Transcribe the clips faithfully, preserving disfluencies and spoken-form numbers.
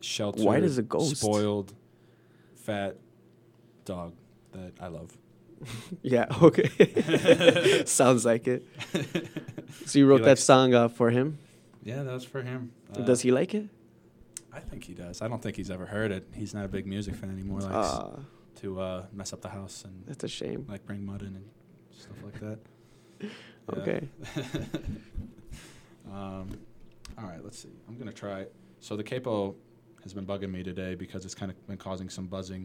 sheltered, White as a ghost. spoiled, fat dog that I love. Yeah, okay. Sounds like it. So you wrote He that likes- song uh, for him? Yeah, that was for him. Uh, Does he like it? I think he does. I don't think he's ever heard it. He's not a big music fan anymore. Likes Ah, to uh, mess up the house and that's a shame. like bring mud in and stuff like that. Yeah. Okay. um, all right, let's see. I'm gonna try. So the capo has been bugging me today because it's kind of been causing some buzzing.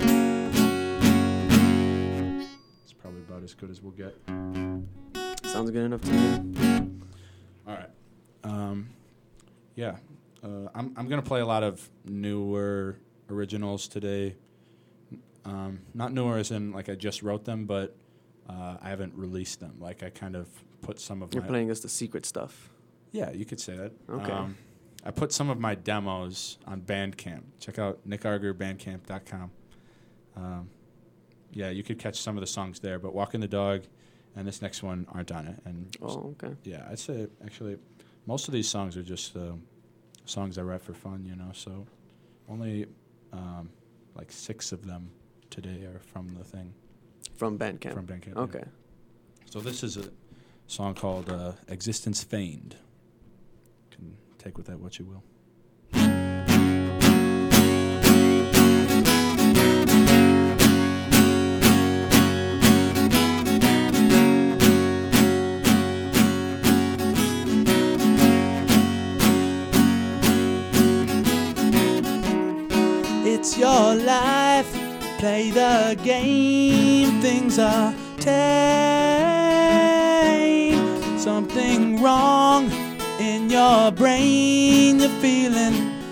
It's probably about as good as we'll get. Sounds good enough to me. All right. Um, yeah. Uh, I'm I'm gonna play a lot of newer originals today. Um, not newer as in like I just wrote them, but uh, I haven't released them. Like I kind of put some of You're my playing us the secret stuff. yeah, you could say that. Okay. Um, I put some of my demos on Bandcamp. Check out nick arger bandcamp dot com. Um, yeah, you could catch some of the songs there, but Walking the Dog and this next one aren't on it. And Oh, okay. yeah, I'd say actually most of these songs are just uh, songs I write for fun, you know. So only um, like six of them today are from the thing From Bandcamp. from Bandcamp. yeah. Okay. So this is a song called uh, "Existence Feigned." You can take with that what you will. It's your life, play the game, things are tame. Something wrong in your brain, you're feeling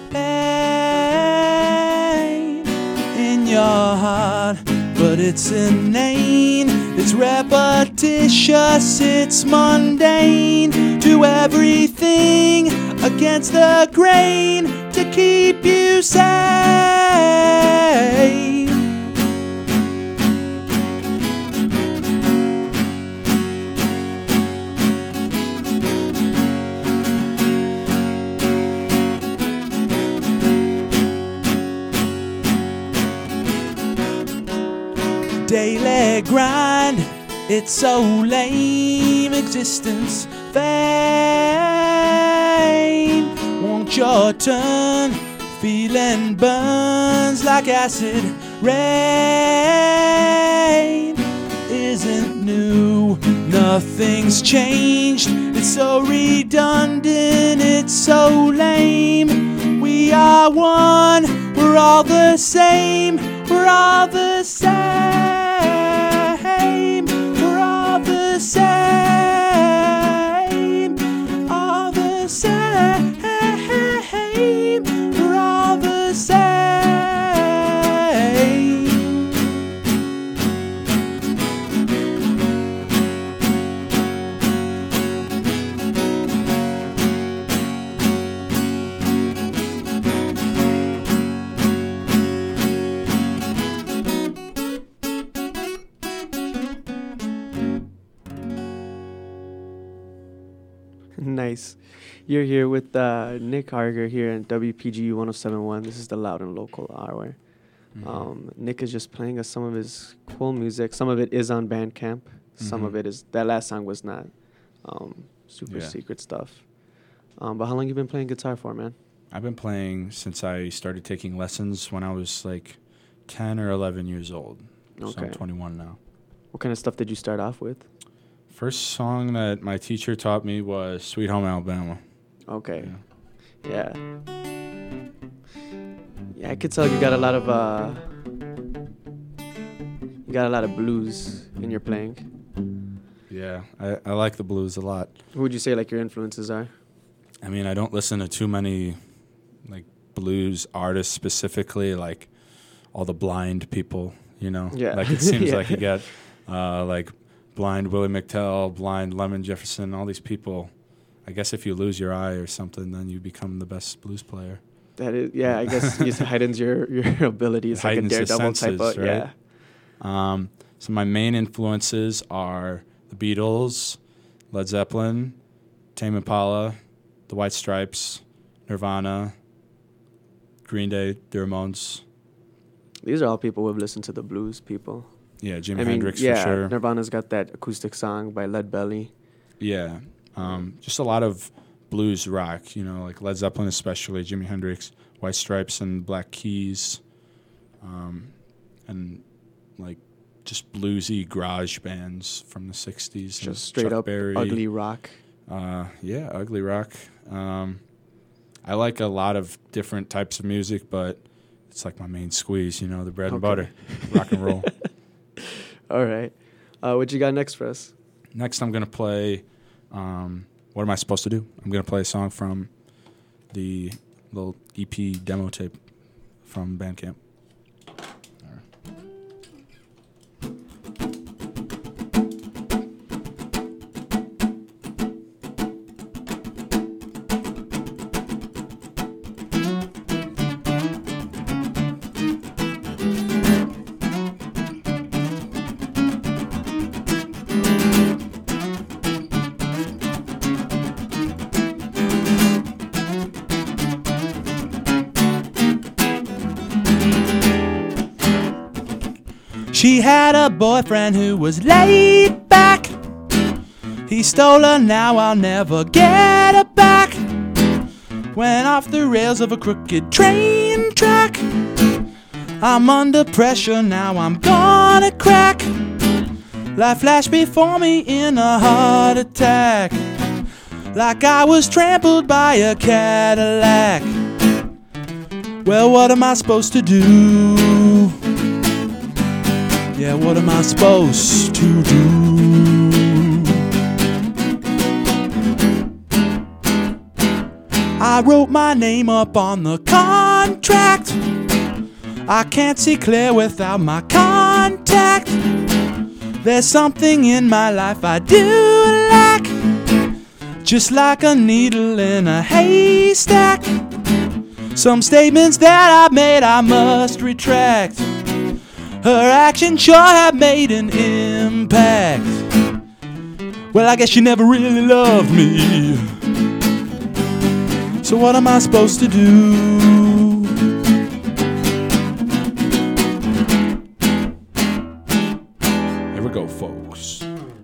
pain in your heart, but it's inane, it's repetitious, it's mundane. Do everything against the grain to keep you sane. Daily grind, it's so lame. Existence fame. Want your turn, feeling burns like acid rain. Isn't new, nothing's changed. It's so redundant, it's so lame. We are one, we're all the same. We're all the same. We're all the same. All the same. We're all the same. Nice. You're here with uh, Nick Harger here at W P G U one oh seven point one. This is the Loud and Local Hour. Mhm. Um, Nick is just playing us some of his cool music. Some of it is on Bandcamp. Some Mhm. of it is, that last song was not. Um, super Yeah. secret stuff. Um, but how long you been playing guitar for, man? I've been playing since I started taking lessons when I was like ten or eleven years old. So Okay. I'm twenty-one now. What kind of stuff did you start off with? First song that my teacher taught me was Sweet Home Alabama. Okay. Yeah. Yeah. Yeah, I could tell you got a lot of uh you got a lot of blues in your playing. Yeah, I, I like the blues a lot. Who would you say like your influences are? I mean, I don't listen to too many like blues artists specifically, like all the blind people, you know? Yeah. Like it seems Yeah. like you got uh, like blind Willie McTell, blind Lemon Jefferson, all these people. I guess if you lose your eye or something, then you become the best blues player. That is, yeah, I guess it heightens your, your ability. It's like a Heightens the daredevil type senses, of, right? yeah. Um, so my main influences are the Beatles, Led Zeppelin, Tame Impala, the White Stripes, Nirvana, Green Day, the Ramones. These are all people who have listened to the blues people. Yeah, Jimi I mean, Hendrix yeah, for sure. Nirvana's got that acoustic song by Lead Belly. Yeah, um, just a lot of blues rock, you know, like Led Zeppelin especially, Jimi Hendrix, White Stripes and Black Keys, um, and like just bluesy garage bands from the sixties. Just straight Chuck up Berry. ugly rock. Uh, yeah, ugly rock. Um, I like a lot of different types of music, but it's like my main squeeze, you know, the bread and Okay. butter, rock and roll. All right. Uh, what you got next for us? Next, I'm going to play, um, what am I supposed to do? I'm going to play a song from the little E P demo tape from Bandcamp. She had a boyfriend who was laid back. He stole her, now I'll never get her back. Went off the rails of a crooked train track. I'm under pressure, now I'm gonna crack. Life flashed before me in a heart attack, like I was trampled by a Cadillac. Well, what am I supposed to do? Yeah, what am I supposed to do? I wrote my name up on the contract. I can't see clear without my contact. There's something in my life I do lack, just like a needle in a haystack. Some statements that I made I must retract. Her actions sure have made an impact. Well, I guess she never really loved me. So what am I supposed to do? Here we go, folks.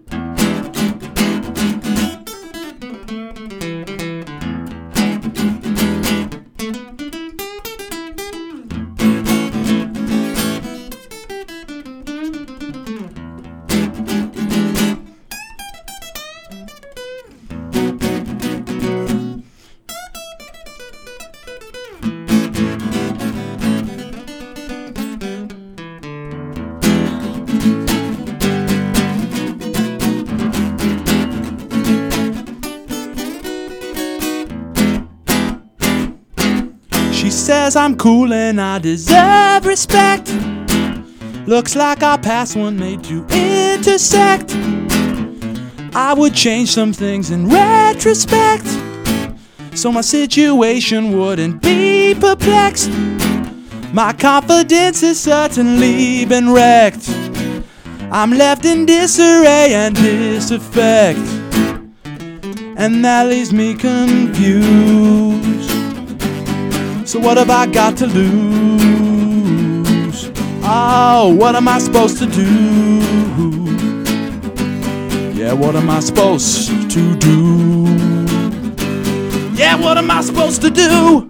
She says I'm cool and I deserve respect. Looks like our paths weren't made to intersect. I would change some things in retrospect, so my situation wouldn't be perplexed. My confidence has certainly been wrecked. I'm left in disarray and disaffect, and that leaves me confused. So what have I got to lose? Oh, what am I supposed to do? Yeah, what am I supposed to do? Yeah, what am I supposed to do?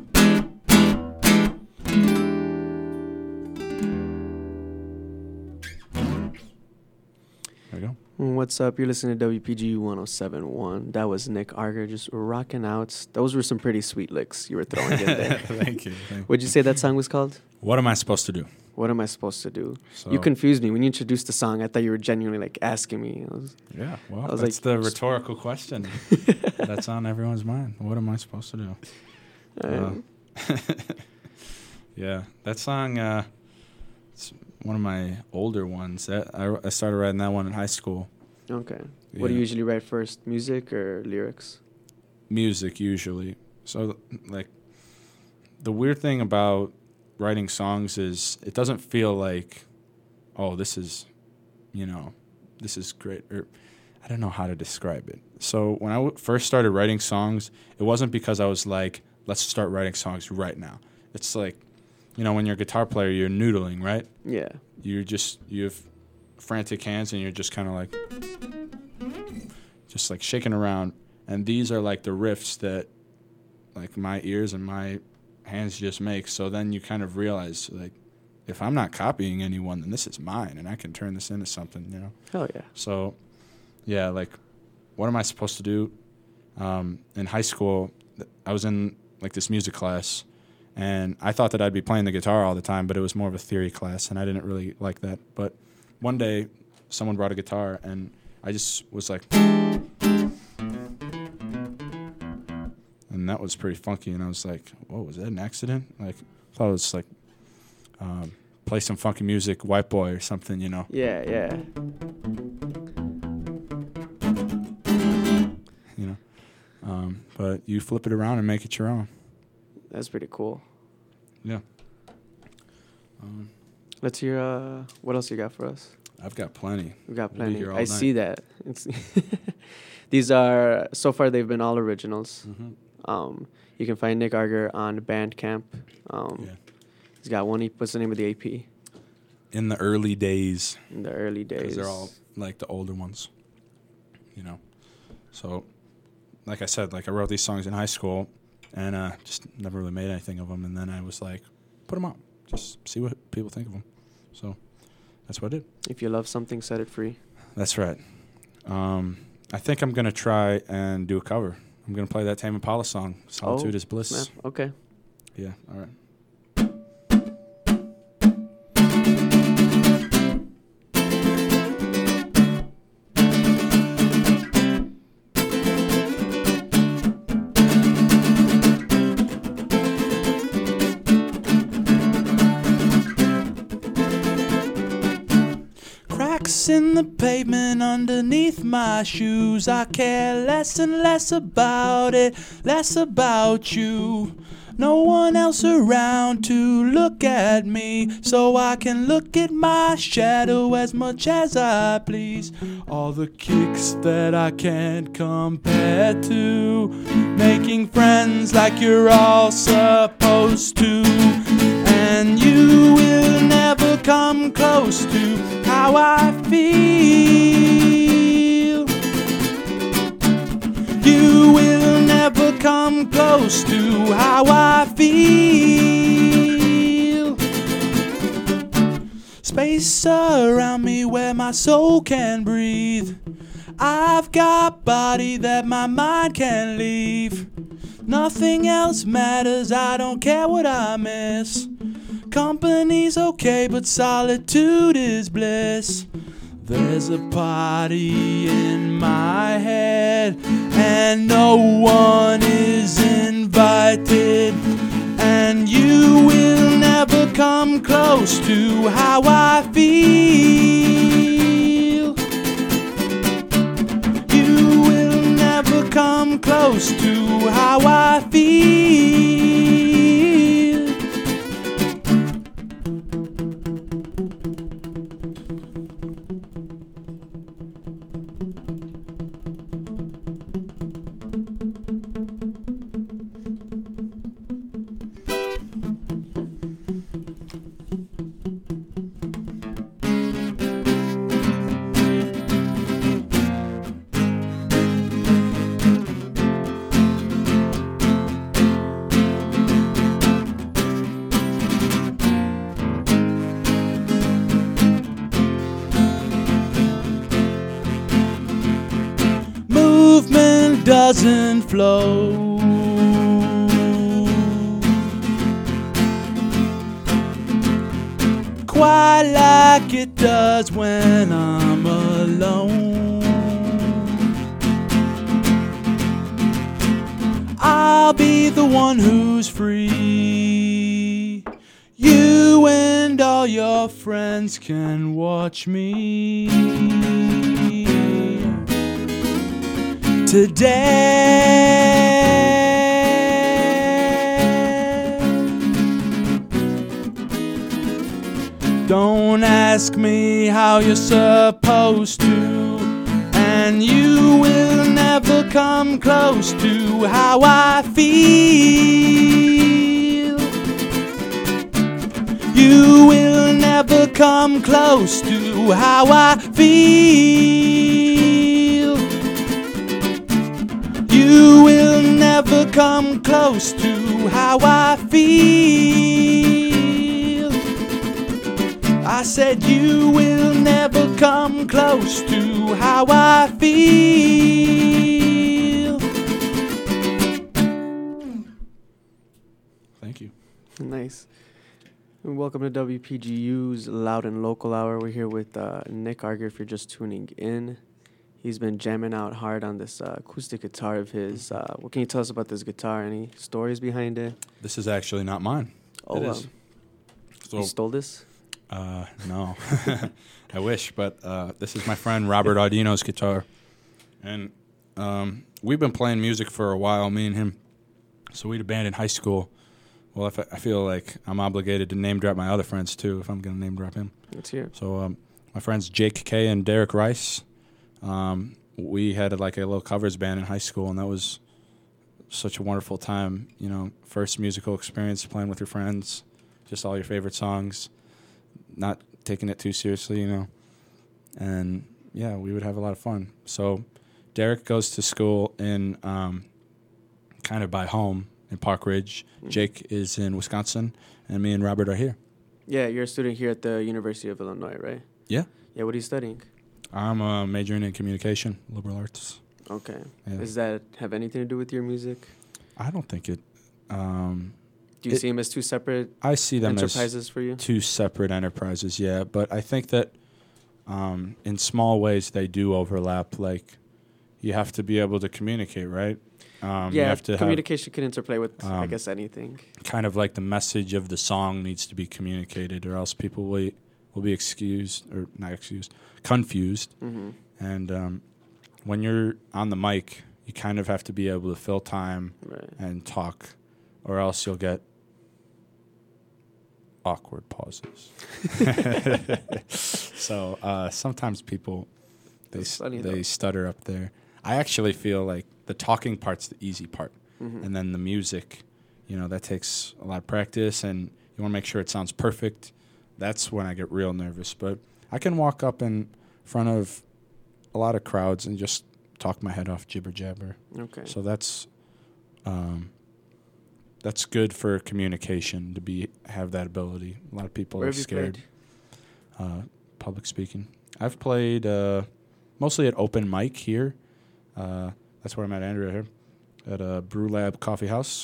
There we go. What's up? You're listening to W P G U one oh seven point one. That was Nick Arger just rocking out. Those were some pretty sweet licks you were throwing in there. Thank you. Thank you. What'd you say that song was called? What am I supposed to do? What am I supposed to do? So, You confused me when you introduced the song. I thought you were genuinely like asking me. I was, Yeah, well, I was that's like- the rhetorical question that's on everyone's mind. What am I supposed to do? uh, Uh, yeah, that song, uh, it's one of my older ones. That I, I started writing that one in high school. okay. What do you Yeah. usually write first? Music or lyrics? Music, usually. So, like, the weird thing about writing songs is it doesn't feel like, oh, this is, you know, this is great. Or I don't know how to describe it. So when I w- first started writing songs, it wasn't because I was like, let's start writing songs right now. it's like, you know, when you're a guitar player, you're noodling, right? Yeah. You're just, you have frantic hands and you're just kind of like, just like shaking around. And these are like the riffs that like my ears and my hands just make. So then you kind of realize, like, if I'm not copying anyone, then this is mine and I can turn this into something, you know? Hell yeah. So, yeah, like, what am I supposed to do? Um, in high school, I was in like this music class, and I thought that I'd be playing the guitar all the time, but it was more of a theory class, and I didn't really like that. But one day, someone brought a guitar, and I just was like, and that was pretty funky, and I was like, whoa, was that an accident? Like, I thought it was like, um, play some funky music, White Boy or something, you know? Yeah, yeah. You know? Um, but you flip it around and make it your own. That's pretty cool. Yeah. Um, Let's hear uh, what else you got for us. I've got plenty. We got We'll be plenty. here all I night. see that. It's These are, so far, they've been all originals. Mm-hmm. Um, you can find Nick Arger on Bandcamp. Um, Yeah. He's got one. E- What's the name of the A P? In the early days, In the early days. because they're all like the older ones, you know. So, like I said, like I wrote these songs in high school, and uh, just never really made anything of them. And then I was like, put them out, just see what people think of them. So that's what I did. If you love something, set it free. That's right. Um, I think I'm gonna try and do a cover. I'm gonna play that Tame Impala song, "Solitude Oh, is Bliss." Snap. Okay. Yeah. All right. Cracks in the pavement underneath my shoes. I care less and less about it, less about you. No one else around to look at me, so I can look at my shadow as much as I please. All the kicks that I can't compare to, making friends like you're all supposed to. And you will never come close to how I feel. You will never come close to how I feel. Space around me where my soul can breathe. I've got body that my mind can leave. Nothing else matters, I don't care what I miss. Company's okay, but solitude is bliss. There's a party in my head, and no one is invited. And you will never come close to how I feel. You will never come close to how I feel. Movement doesn't flow. Quite like it does when I'm alone. I'll be the one who's free. You and all your friends can watch me today. Don't ask me how you're supposed to, and you will never come close to how I feel. You will never come close to how I feel. You will never come close to how I feel. I said you will never come close to how I feel. Thank you. Nice. And welcome to W P G U's Loud and Local Hour. We're here with uh, Nick Arger, if you're just tuning in. He's been jamming out hard on this uh, acoustic guitar of his. Uh, what can you tell us about this guitar? Any stories behind it? This is actually not mine. Oh, it um, is. So, you stole this? Uh, no. I wish, but uh, this is my friend Robert Audino's guitar. And um, we've been playing music for a while, me and him. So we had a band in high school. Well, if I, I feel like I'm obligated to name drop my other friends, too, if I'm going to name drop him. Let's hear it. So um, my friends Jake Kay and Derek Rice, um, we had like a little covers band in high school, and that was such a wonderful time. You know, first musical experience, playing with your friends, just all your favorite songs, not taking it too seriously, you know. And, yeah, we would have a lot of fun. So Derek goes to school in um, kind of by home in Park Ridge. Mm-hmm. Jake is in Wisconsin, and me and Robert are here. Yeah, you're a student here at the University of Illinois, right? Yeah. Yeah, what are you studying? I'm uh, majoring in communication, liberal arts. Okay. Yeah. Does that have anything to do with your music? I don't think it... Um, do you it, see them as two separate I see them enterprises as for you? two separate enterprises, yeah. But I think that um, in small ways they do overlap. Like, you have to be able to communicate, right? Um, yeah, you have to communication have, can interplay with, um, I guess, anything. Kind of like the message of the song needs to be communicated, or else people will, will be excused, or not excused, confused. Mm-hmm. And um, when you're on the mic, you kind of have to be able to fill time Right. and talk, or else you'll get awkward pauses. So uh, sometimes people, they That's funny, they though. stutter up there. I actually feel like the talking part's the easy part. Mm-hmm. And then the music, you know, that takes a lot of practice, and you want to make sure it sounds perfect. That's when I get real nervous. But I can walk up in front of a lot of crowds and just talk my head off, jibber jabber. Okay. So that's um, that's good for communication, to be have that ability. A lot of people Where are have you scared. Uh, public speaking. I've played uh, mostly at open mic here. Uh, that's where I met Andrea here, at a Brew Lab Coffee House.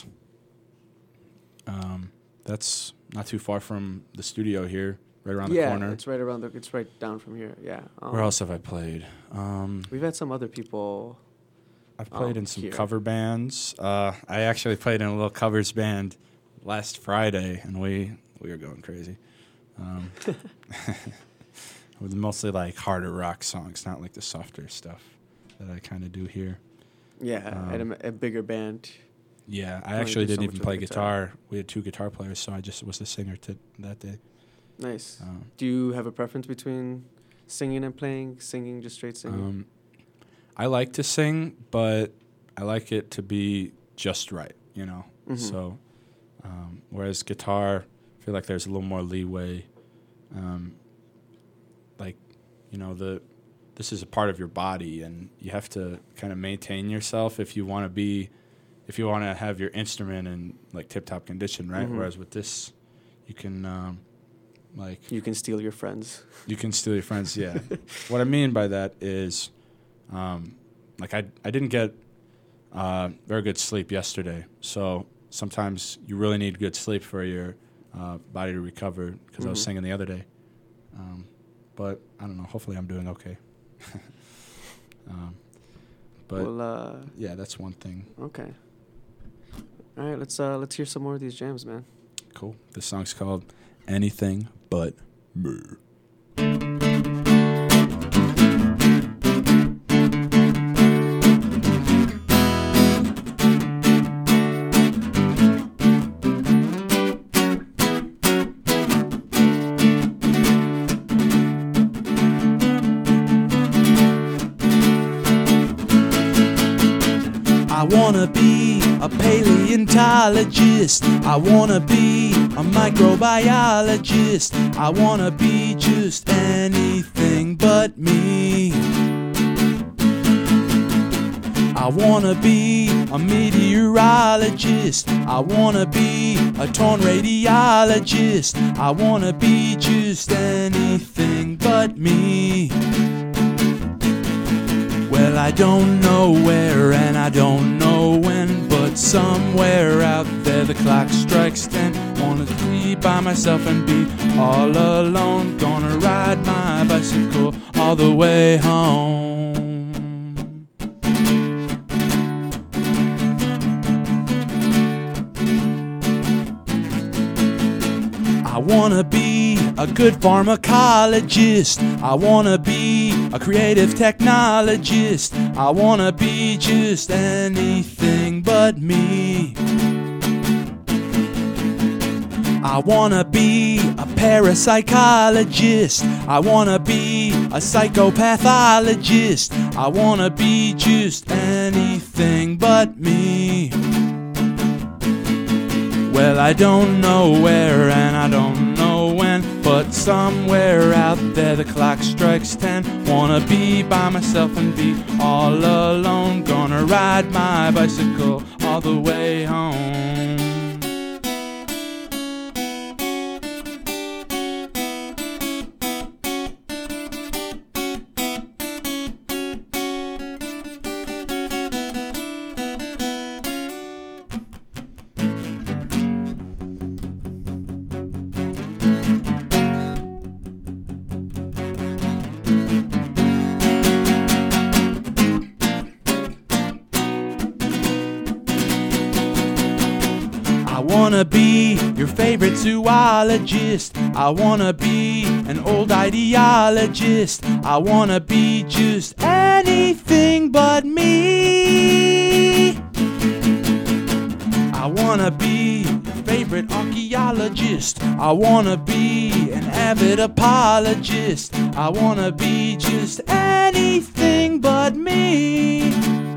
Um, that's not too far from the studio here, right around yeah, the corner. it's right around the. It's right down from here. Yeah. Um, Where else have I played? Um, We've had some other people. I've played um, in some here. cover bands. Uh, I actually played in a little covers band last Friday, and we we were going crazy. Um, with mostly like harder rock songs, not like the softer stuff that I kind of do here. Yeah, Um, at a, a bigger band. Yeah, I Only actually do so didn't much even with play the guitar. guitar. We had two guitar players, so I just was the singer to that day. Nice. Um, Do you have a preference between singing and playing? Singing, just straight singing. um, I like to sing, but I like it to be just right, you know. Mhm. So, um, whereas guitar, I feel like there's a little more leeway. Um, like, you know, the this is a part of your body, and you have to kind of maintain yourself if you want to be, if you want to have your instrument in like tip-top condition, right? Mhm. Whereas with this, you can, um, like, You can steal your friends. you can steal your friends. Yeah. What I mean by that is, um, like I I didn't get uh, very good sleep yesterday, so sometimes you really need good sleep for your uh, body to recover. Because I was Mhm. singing the other day, um, but I don't know. Hopefully, I'm doing okay. um, but well, uh, yeah, that's one thing. okay. All right, let's uh, let's hear some more of these jams, man. Cool. This song's called "Anything But Murder." I wanna be a paleontologist. I wanna be a microbiologist. I wanna be just anything but me. I wanna be a meteorologist. I wanna be a torn radiologist. I wanna be just anything but me. Well, I don't know where and I don't know when, but somewhere out there the clock strikes ten. Wanna be by myself and be all alone. Gonna ride my bicycle all the way home. I wanna be a good pharmacologist. I wanna be a creative technologist. I wanna be just anything but me. I wanna be a parapsychologist. I wanna be a psychopathologist. I wanna be just anything but me. Well, I don't know where and I don't know when, but somewhere out there the clock strikes ten. Wanna be by myself and be all alone. Gonna ride my bicycle all the way home. I wanna be your favorite zoologist. I wanna be an old ideologist. I wanna be just anything but me. I wanna be your favorite archaeologist. I wanna be an avid apologist. I wanna be just anything but me.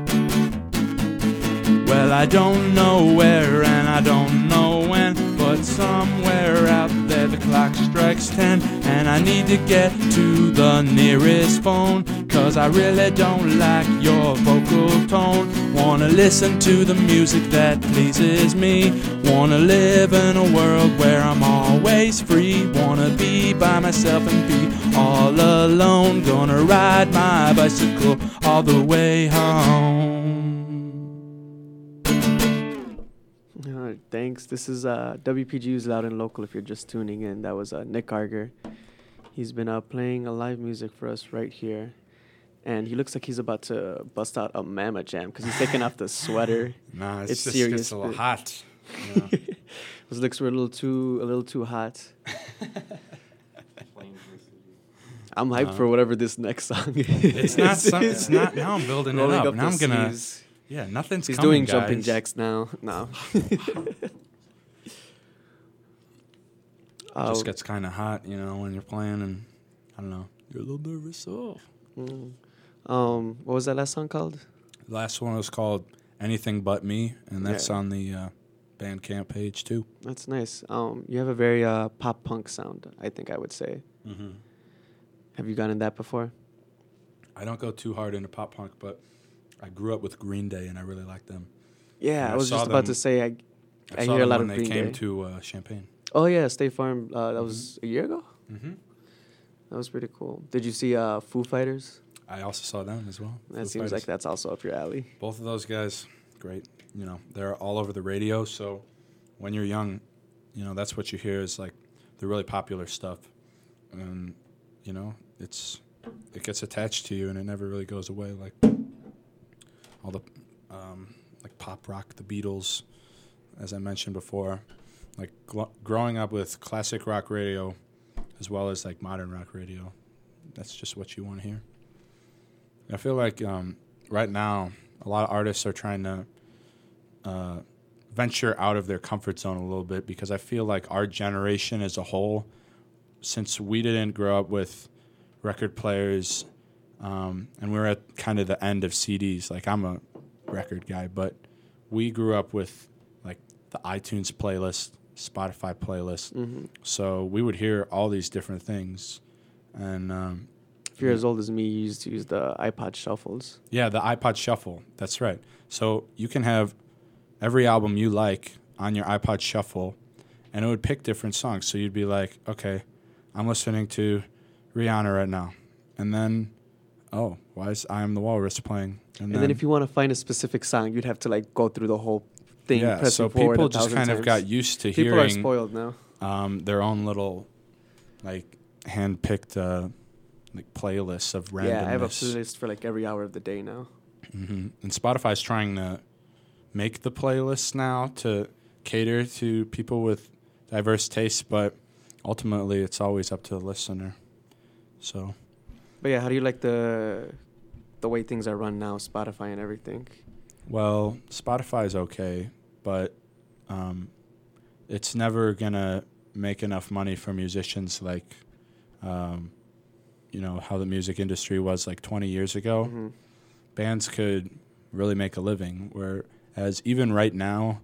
Well, I don't know where and I don't know when, but somewhere out there the clock strikes ten. And I need to get to the nearest phone, 'cause I really don't like your vocal tone. Wanna listen to the music that pleases me. Wanna live in a world where I'm always free. Wanna be by myself and be all alone. Gonna ride my bicycle all the way home. All right, thanks. This is uh, W P G U's Loud and Local. If you're just tuning in, that was uh, Nick Arger. He's been uh, playing a live music for us right here, and he looks like he's about to bust out a Mama Jam because he's taking off the sweater. Nah, it's, It's just serious, it's a little but- hot. You know? Those looks were a little too a little too hot. I'm hyped Uh, for whatever this next song is. It's not. Some, it's not. Now I'm building it Rolling up. up Now the I'm gonna. sleeves. Yeah, nothing's He's coming, doing jumping guys. jacks now. No. Oh, Just gets kind of hot, you know, when you're playing, and I don't know. You're a little nervous. So. mm. Um, what was that last song called? The last one was called "Anything But Me," and that's Yeah. on the uh, Bandcamp page too. That's nice. Um, you have a very uh, pop punk sound, I think I would say. Mm-hmm. Have you gotten that before? I don't go too hard into pop punk, but I grew up with Green Day, and I really like them. Yeah, And I I was saw just about them- to say I, I, I saw hear a them lot when of they Green came Day. to uh, Champaign. Oh yeah, State Farm. Uh, that was a year ago. Mm-hmm. That was pretty cool. Did you see uh, Foo Fighters? I also saw them as well. That Foo seems Fighters. like that's also up your alley. Both of those guys, great. You know, they're all over the radio. So when you're young, you know, that's what you hear is like the really popular stuff, and you know, it's it gets attached to you and it never really goes away. Like all the um, like pop rock, the Beatles, as I mentioned before, like gl- growing up with classic rock radio, as well as like modern rock radio. That's just what you want to hear. I feel like um, right now, a lot of artists are trying to uh, venture out of their comfort zone a little bit, because I feel like our generation as a whole, since we didn't grow up with record players, um, and we're at kind of the end of C Ds. Like I'm a record guy, but we grew up with like the iTunes playlist, Spotify playlist. Mm-hmm. So we would hear all these different things. And um, if you're as old as me, you used to use the iPod shuffles. Yeah, the iPod Shuffle. That's right. So you can have every album you like on your iPod Shuffle, and it would pick different songs. So you'd be like, okay, I'm listening to Rihanna right now. And then, oh, why is I Am the Walrus playing? And, And then, then if you want to find a specific song, you'd have to like go through the whole thing. yeah, pressing so forward people a just thousand kind of times. got used to People are hearing spoiled now. um, their own little, like, hand-picked uh, like playlists of randomness. Yeah, I have a playlist for like every hour of the day now. Mm-hmm. And Spotify's trying to make the playlists now to cater to people with diverse tastes, but ultimately it's always up to the listener. So, But yeah, how do you like the the way things are run now, Spotify and everything? well, Spotify's okay, but um, it's never gonna make enough money for musicians like, um, you know, how the music industry was like twenty years ago. Mm-hmm. Bands could really make a living, whereas even right now,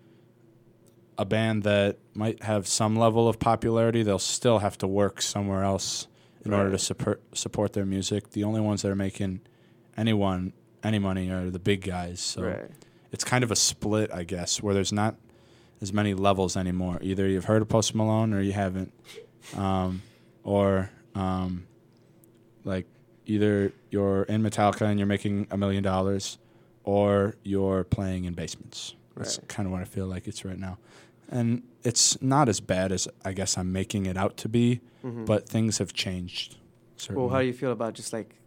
a band that might have some level of popularity, they'll still have to work somewhere else in Right. order to support support their music. The only ones that are making anyone any money are the big guys. So Right. it's kind of a split, I guess, where there's not as many levels anymore. Either you've heard of Post Malone or you haven't, um, or um, like either you're in Metallica and you're making a million dollars, or you're playing in basements. That's Right. kind of what I feel like it's right now. And it's not as bad as I guess I'm making it out to be, Mm-hmm. but things have changed. Certainly. Well, how do you feel about just like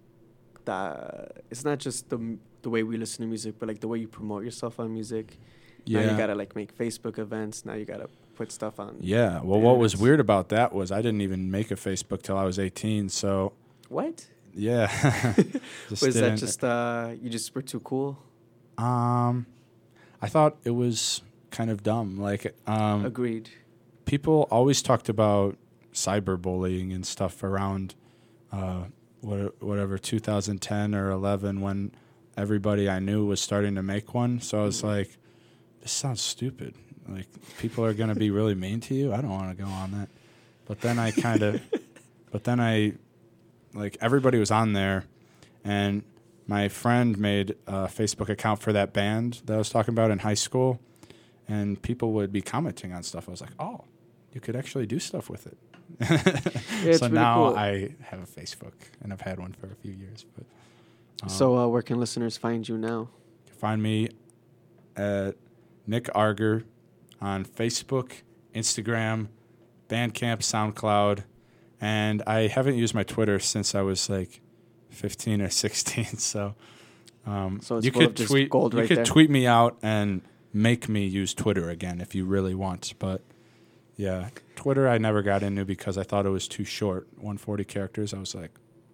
the? It's not just the m- the way we listen to music, but like the way you promote yourself on music. yeah. Now you gotta like make Facebook events. Now you gotta put stuff on. yeah. Well, what was Yes. weird about that was I didn't even make a Facebook till I was eighteen. So What? yeah. Just Was that didn't- just uh you just were too cool? Um, I thought it was kind of dumb. Like, um, Agreed. people always talked about cyberbullying and stuff around, uh, what, whatever, two thousand ten or eleven, when everybody I knew was starting to make one. So I was like, this sounds stupid. Like, people are going to be really mean to you. I don't want to go on that. But then I kind of, but then I, like, everybody was on there, and my friend made a Facebook account for that band that I was talking about in high school, and people would be commenting on stuff. I was like, oh, you could actually do stuff with it. it's so really now cool. I have a Facebook, and I've had one for a few years. But um, So uh, where can listeners find you now? you can find me at Nick Arger on Facebook, Instagram, Bandcamp, SoundCloud, and I haven't used my Twitter since I was like fifteen or sixteen. So, um, So it's you full could of just tweet. gold you right could there. tweet me out and make me use Twitter again if you really want. But yeah, Twitter I never got into because I thought it was too short, one hundred forty characters. I was like,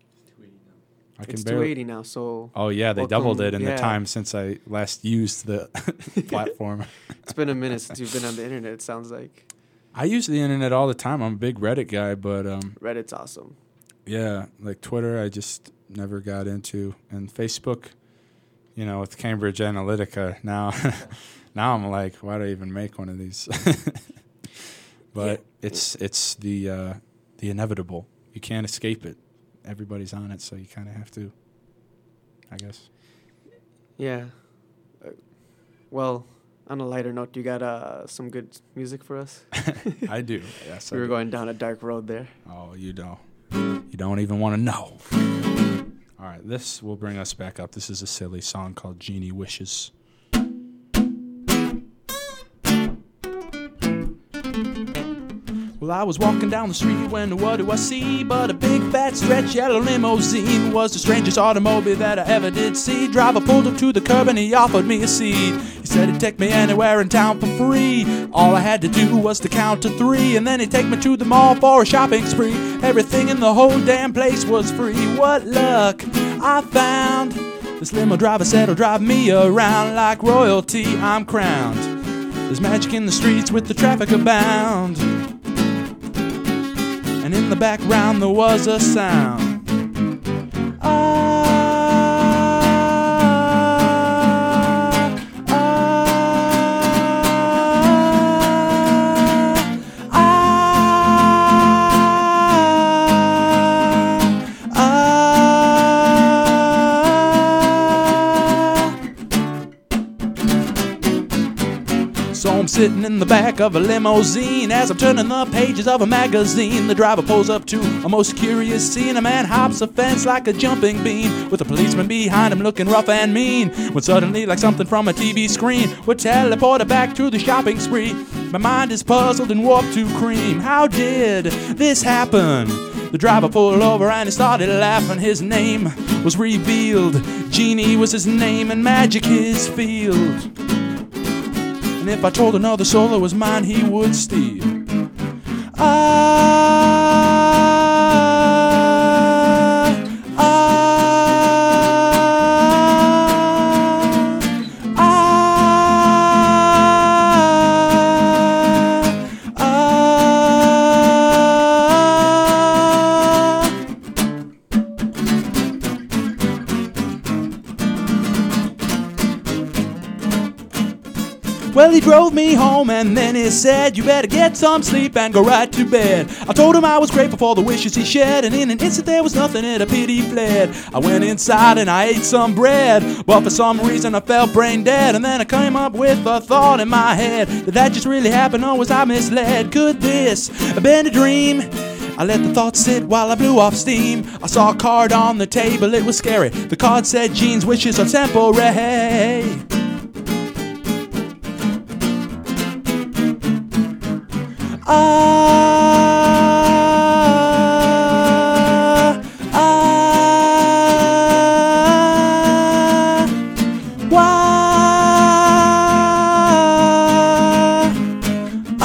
I can It's barely. two eighty now, so Oh yeah, they Welcome, doubled it in yeah. the time since I last used the platform. it's been a minute since you've been on the internet, it sounds like. I use the internet all the time. I'm a big Reddit guy, but um, Reddit's awesome. yeah, like Twitter, I just never got into, and Facebook, you know, with Cambridge Analytica now, now I'm like, why do I even make one of these? But it's it's the uh, the inevitable. You can't escape it. Everybody's on it, so you kind of have to, I guess. Yeah. Uh, well, on a lighter note, you got uh, some good music for us? I do. Yes, I We were do. going down a dark road there. Oh, you don't. You don't even want to know. All right, this will bring us back up. This is a silly song called Genie Wishes. Well, I was walking down the street when what do I see but a big fat stretch yellow limousine. Was the strangest automobile that I ever did see. Driver pulled up to the curb and he offered me a seat. He said he'd take me anywhere in town for free. All I had to do was to count to three, and then he'd take me to the mall for a shopping spree. Everything in the whole damn place was free. What luck I found. This limo driver said he'll drive me around like royalty. I'm crowned. There's magic in the streets with the traffic abound. And in the background there was a sound. Ah, so I'm sitting in the back of a limousine as I'm turning the pages of a magazine. The driver pulls up to a most curious scene. A man hops a fence like a jumping bean, with a policeman behind him looking rough and mean, when suddenly, like something from a T V screen, we're teleported back to the shopping spree. My mind is puzzled and warped to cream. How did this happen? The driver pulled over and he started laughing. His name was revealed. Genie was his name and magic his field. And if I told another soul that was mine, he would steal. Ah, ah, ah, ah. Well, he drove me home and then he said, you better get some sleep and go right to bed. I told him I was grateful for the wishes he shed, and in an instant there was nothing and a pity fled. I went inside and I ate some bread, but for some reason I felt brain dead. And then I came up with a thought in my head, did that just really happen or was I misled? Could this have been a dream? I let the thought sit while I blew off steam. I saw a card on the table, it was scary. The card said Gene's wishes are temporary. Ah, ah, why, ah.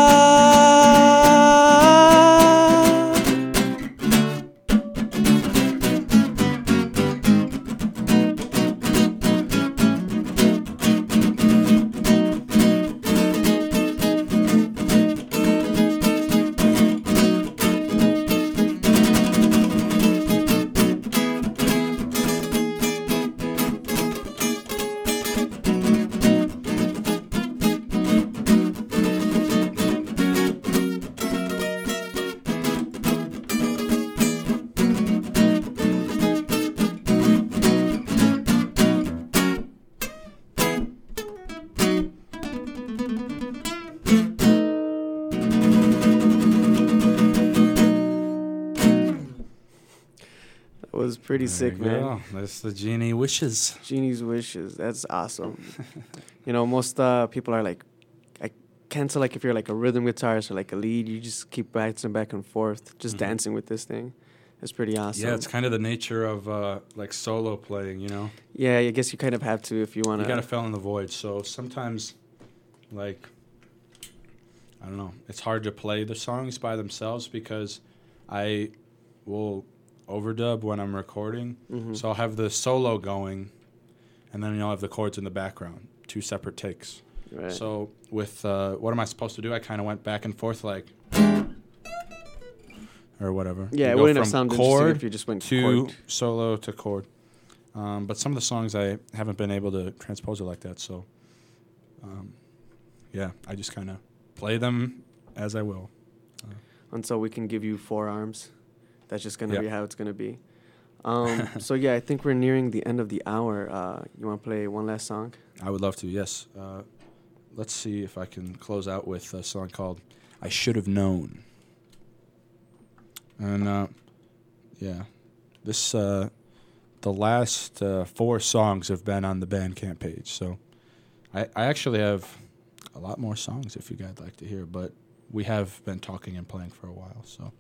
Was pretty There sick, you man. go. That's the Genie wishes. Genie's wishes. That's awesome. You know, most uh, people are like, I can't tell like if you're like a rhythm guitarist or like a lead, you just keep bouncing back and forth, just Mhm. dancing with this thing. It's pretty awesome. Yeah, it's kind of the nature of uh, like solo playing, you know? Yeah, I guess you kind of have to if you want You to. got to fill in the void. So sometimes, like, I don't know, it's hard to play the songs by themselves because I will overdub when I'm recording. Mhm. So I'll have the solo going, and then you'll have the chords in the background, two separate takes. Right. So with uh, what am I supposed to do? I kind of went back and forth like, or whatever. Yeah, You it go wouldn't have from sounded interesting chord if you just went to chord. solo to chord. Um, but some of the songs I haven't been able to transpose it like that. So, um, yeah, I just kind of play them as I will. Until we can give you four arms. That's just gonna Yep. be how it's gonna be. Um, so yeah, I think we're nearing the end of the hour. Uh, you want to play one last song? I would love to, yes. Uh, let's see if I can close out with a song called I Should Have Known. And, uh, yeah, this, uh, the last uh, four songs have been on the Bandcamp page. So I, I actually have a lot more songs if you guys like to hear, but we have been talking and playing for a while, so.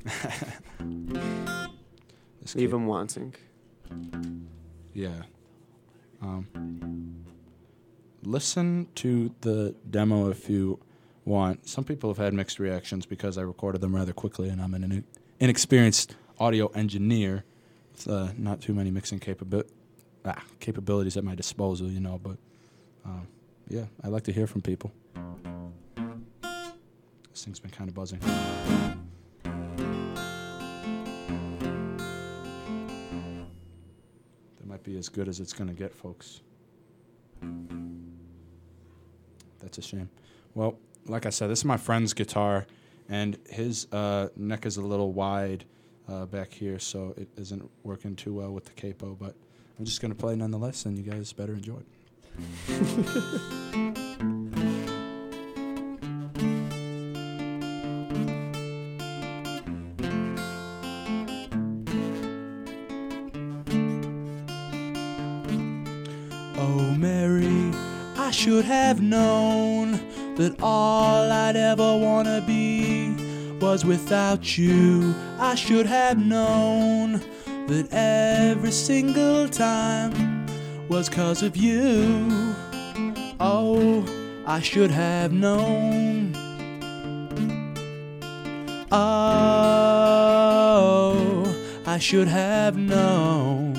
This Leave kid- them wanting. Yeah. Um, listen to the demo if you want. Some people have had mixed reactions because I recorded them rather quickly, and I'm an ine- inexperienced audio engineer with uh, not too many mixing capabi- ah, capabilities at my disposal, you know. But um, yeah, I like to hear from people. This thing's been kind of buzzing. That might be as good as it's going to get, folks. That's a shame. Well, like I said, this is my friend's guitar, and his uh, neck is a little wide uh, back here, so it isn't working too well with the capo, but I'm just going to play nonetheless, and you guys better enjoy it. Mary, I should have known that all I'd ever wanna be was without you. I should have known that every single time was 'cause of you. Oh, I should have known. Oh, I should have known.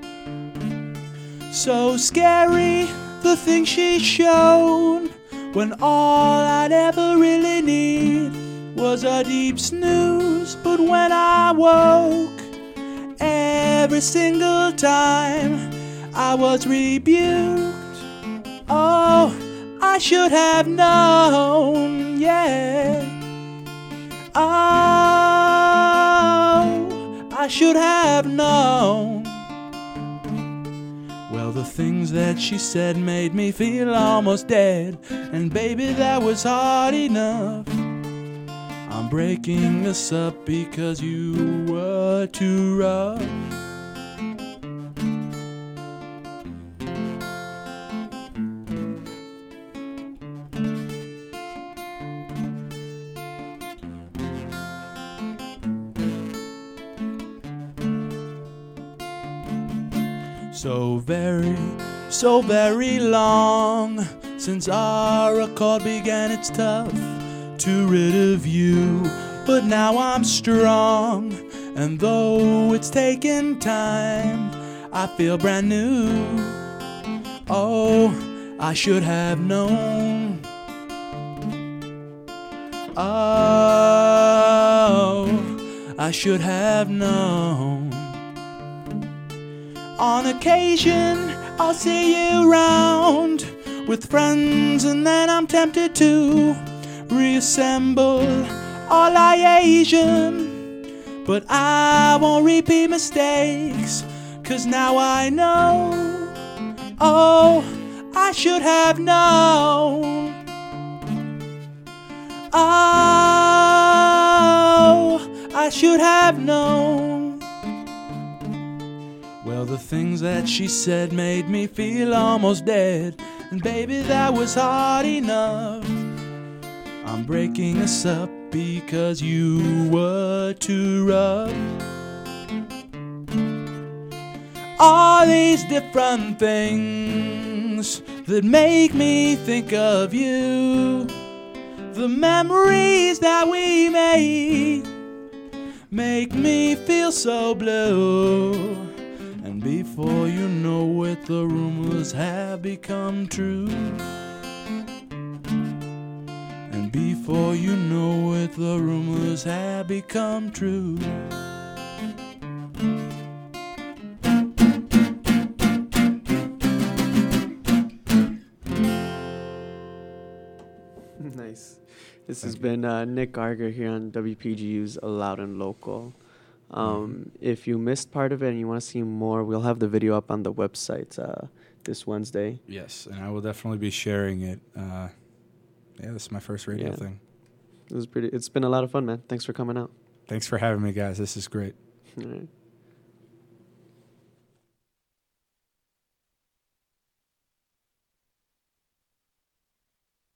So scary, the thing she showed, when all I'd ever really need was a deep snooze. But when I woke, every single time I was rebuked. Oh, I should have known, yeah. Oh, I should have known. Well, the things that she said made me feel almost dead, and baby, that was hard enough. I'm breaking us up because you were too rough. So very, so very long since our accord began. It's tough to rid of you, but now I'm strong, and though it's taken time, I feel brand new. Oh, I should have known. Oh, I should have known. On occasion, I'll see you round with friends, and then I'm tempted to reassemble all I Asian. But I won't repeat mistakes, 'cause now I know. Oh, I should have known. Oh, I should have known. Well, the things that she said made me feel almost dead, and baby, that was hard enough. I'm breaking us up because you were too rough. All these different things that make me think of you, the memories that we made, make me feel so blue. And before you know it, the rumors have become true. And before you know it, the rumors have become true. Nice. This has been uh, Nick Garger here on W P G U's Loud and Local. Um, if you missed part of it and you want to see more, we'll have the video up on the website uh, this Wednesday. Yes, and I will definitely be sharing it. Uh, yeah, this is my first radio Yeah. thing. It was pretty. It's been a lot of fun, man. Thanks for coming out. Thanks for having me, guys. This is great. All right.